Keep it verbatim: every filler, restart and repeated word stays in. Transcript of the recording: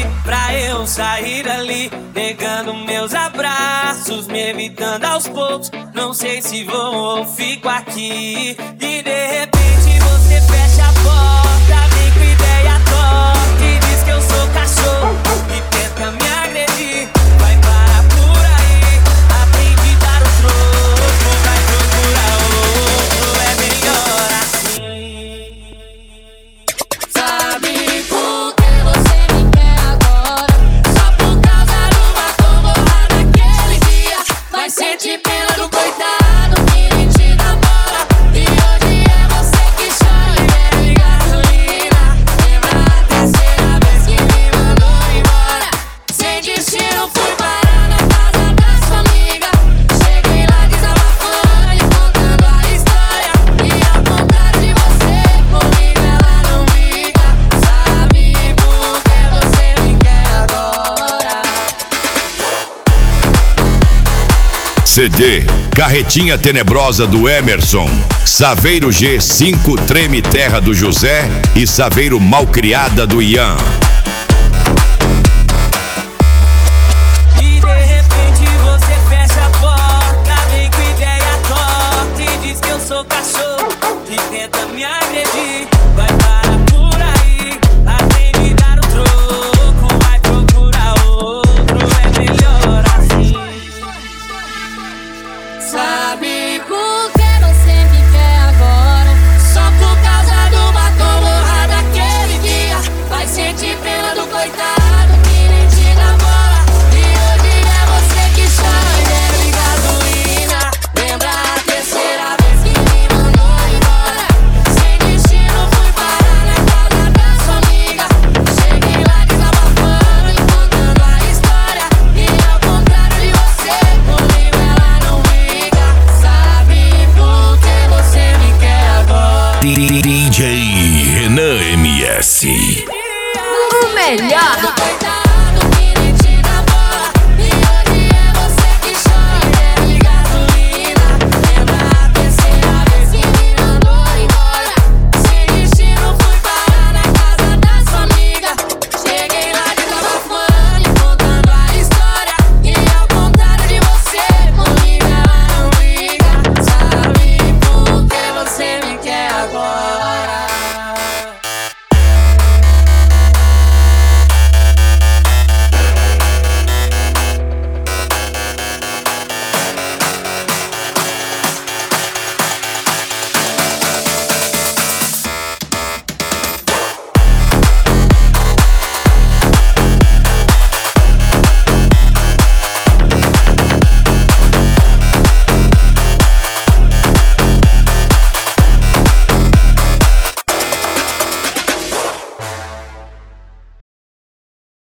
pedir pra eu sair dali, negando meus abraços, me evitando aos poucos. Não sei se vou ou fico aqui. E de repente você fecha a porta, vem com ideia torta e diz que eu sou cachorro e tenta me agredir. Vai parar por aí, aprende a dar o troco, vai procurar outro, é melhor assim. Sabe por que você me quer agora? Só por causa do batom borrado daquele dia. Vai sentir pena do coitado que nem te dá bola. E hoje é você que chora e bebe gasolina. Lembra a terceira vez que me mandou embora? Sem destino fui parar na casa da sua amiga. Cheguei lá desabafando e contando a história. E ao contrário de você, comigo ela não briga. Sabe por que você me quer agora? C D Carretinha Tenebrosa do Emerson, Saveiro G cinco Treme Terra do José e Saveiro Malcriada do Ian. E de repente você fecha a porta, vem com ideia torta e diz que eu sou cachorro e tenta me agredir. Vai parar por aí, aprende a dar o troco, vai procurar outro, é melhor assim. Sabe por que você me quer agora? Só por causa do batom borrado daquele dia. Vai sentir pena do coitado que nem te dá bola. E hoje é você que chora e bebe gasolina. Lembra a terceira vez que me mandou embora? Sem destino fui parar na casa da sua amiga. Cheguei lá desabafando e contando a história. E ao contrário de você, comigo ela não briga. Sabe por que você me quer agora? D J Renan M S. O melhor